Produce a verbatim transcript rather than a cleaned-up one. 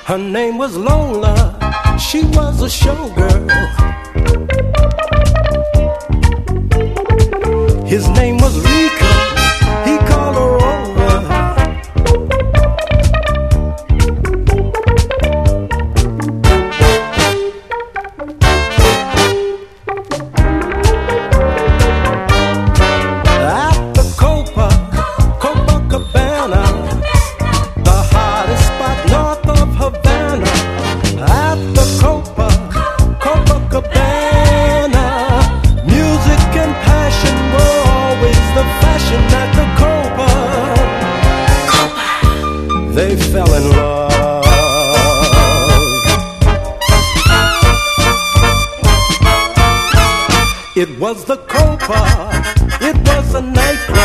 Her name was Lola, she was a showgirl. His name was Rika, he called her over. At the Copa, Copacabana, the hottest spot north of Havana. At the Copa, Copacabana, music and passion were always the fashion at the Copa. Copa. They fell in love. It was the Copa, it was a nightclub.